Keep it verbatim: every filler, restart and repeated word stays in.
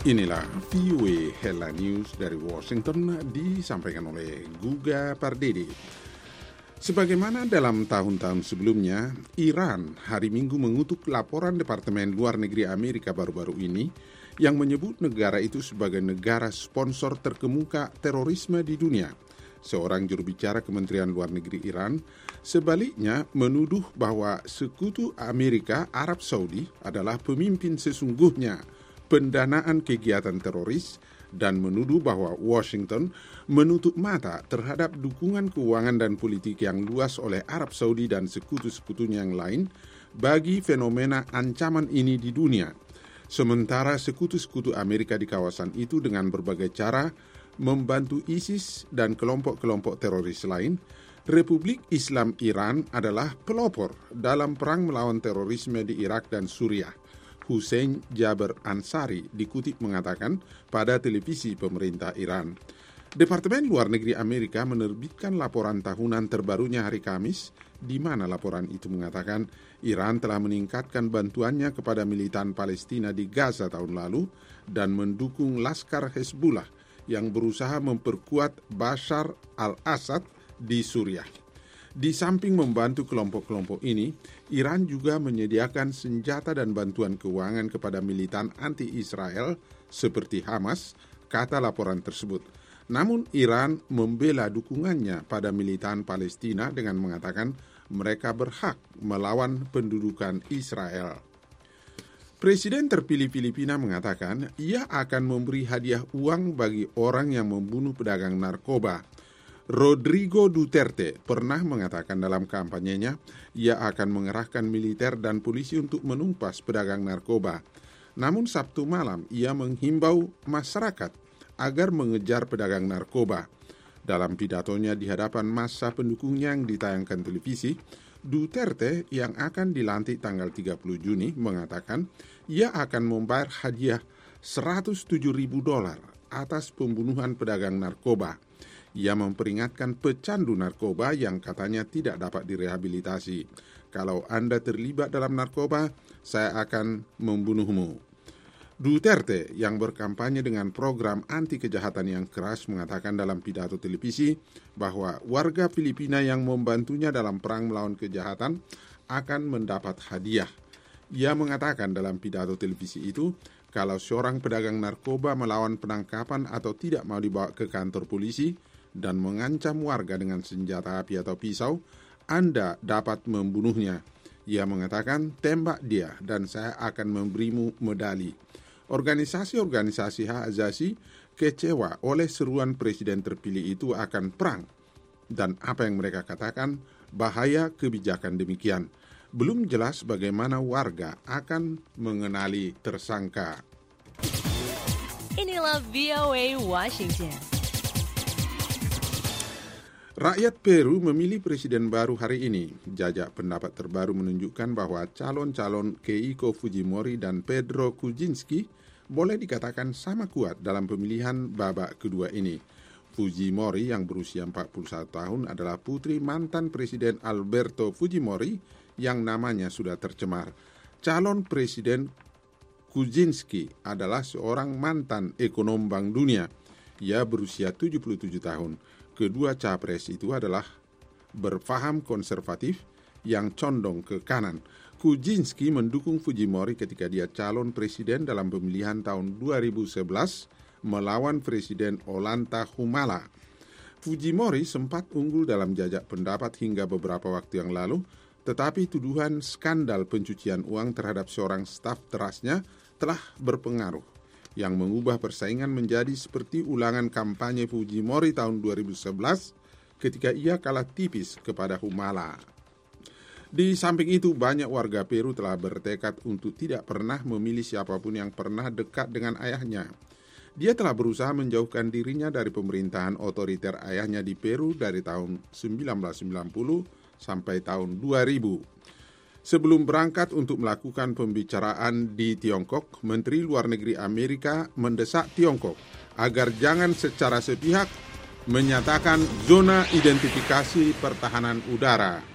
Inilah V O A Headline News dari Washington disampaikan oleh Guga Pardede. Sebagaimana dalam tahun-tahun sebelumnya, Iran hari Minggu mengutuk laporan Departemen Luar Negeri Amerika baru-baru ini yang menyebut negara itu sebagai negara sponsor terkemuka terorisme di dunia. Seorang juru bicara Kementerian Luar Negeri Iran sebaliknya menuduh bahwa sekutu Amerika Arab Saudi adalah pemimpin sesungguhnya pendanaan kegiatan teroris dan menuduh bahwa Washington menutup mata terhadap dukungan keuangan dan politik yang luas oleh Arab Saudi dan sekutu-sekutunya yang lain bagi fenomena ancaman ini di dunia. Sementara sekutu-sekutu Amerika di kawasan itu dengan berbagai cara membantu ISIS dan kelompok-kelompok teroris lain, Republik Islam Iran adalah pelopor dalam perang melawan terorisme di Irak dan Suriah. Hussein Jaber Ansari dikutip mengatakan pada televisi pemerintah Iran. Departemen Luar Negeri Amerika menerbitkan laporan tahunan terbarunya hari Kamis, di mana laporan itu mengatakan Iran telah meningkatkan bantuannya kepada militan Palestina di Gaza tahun lalu dan mendukung Laskar Hezbollah yang berusaha memperkuat Bashar al-Assad di Suriah. Di samping membantu kelompok-kelompok ini, Iran juga menyediakan senjata dan bantuan keuangan kepada militan anti-Israel seperti Hamas, kata laporan tersebut. Namun Iran membela dukungannya pada militan Palestina dengan mengatakan mereka berhak melawan pendudukan Israel. Presiden terpilih Filipina mengatakan ia akan memberi hadiah uang bagi orang yang membunuh pedagang narkoba. Rodrigo Duterte pernah mengatakan dalam kampanyenya ia akan mengerahkan militer dan polisi untuk menumpas pedagang narkoba. Namun Sabtu malam ia menghimbau masyarakat agar mengejar pedagang narkoba. Dalam pidatonya di hadapan massa pendukungnya yang ditayangkan televisi, Duterte yang akan dilantik tanggal tiga puluh Juni mengatakan ia akan membayar hadiah seratus tujuh ribu dolar atas pembunuhan pedagang narkoba. Ia memperingatkan pecandu narkoba yang katanya tidak dapat direhabilitasi. Kalau Anda terlibat dalam narkoba, saya akan membunuhmu. Duterte yang berkampanye dengan program anti kejahatan yang keras mengatakan dalam pidato televisi bahwa warga Filipina yang membantunya dalam perang melawan kejahatan akan mendapat hadiah. Ia mengatakan dalam pidato televisi itu, kalau seorang pedagang narkoba melawan penangkapan atau tidak mau dibawa ke kantor polisi dan mengancam warga dengan senjata api atau pisau, Anda dapat membunuhnya. Ia mengatakan, tembak dia dan saya akan memberimu medali. Organisasi-organisasi hak asasi kecewa oleh seruan presiden terpilih itu akan perang. Dan apa yang mereka katakan, bahaya kebijakan demikian. Belum jelas bagaimana warga akan mengenali tersangka. Inilah V O A Washington. Rakyat Peru memilih presiden baru hari ini. Jajak pendapat terbaru menunjukkan bahwa calon-calon Keiko Fujimori dan Pedro Kuczynski boleh dikatakan sama kuat dalam pemilihan babak kedua ini. Fujimori yang berusia empat puluh satu tahun adalah putri mantan Presiden Alberto Fujimori yang namanya sudah tercemar. Calon Presiden Kuczynski adalah seorang mantan ekonom Bank Dunia. Ia berusia tujuh puluh tujuh tahun. Kedua capres itu adalah berfaham konservatif yang condong ke kanan. Kuczynski mendukung Fujimori ketika dia calon presiden dalam pemilihan tahun dua ribu sebelas melawan Presiden Ollanta Humala. Fujimori sempat unggul dalam jajak pendapat hingga beberapa waktu yang lalu, tetapi tuduhan skandal pencucian uang terhadap seorang staf terasnya telah berpengaruh, yang mengubah persaingan menjadi seperti ulangan kampanye Fujimori tahun dua ribu sebelas ketika ia kalah tipis kepada Humala. Di samping itu, banyak warga Peru telah bertekad untuk tidak pernah memilih siapapun yang pernah dekat dengan ayahnya. Dia telah berusaha menjauhkan dirinya dari pemerintahan otoriter ayahnya di Peru dari tahun seribu sembilan ratus sembilan puluh sampai tahun dua ribu. Sebelum berangkat untuk melakukan pembicaraan di Tiongkok, Menteri Luar Negeri Amerika mendesak Tiongkok agar jangan secara sepihak menyatakan zona identifikasi pertahanan udara.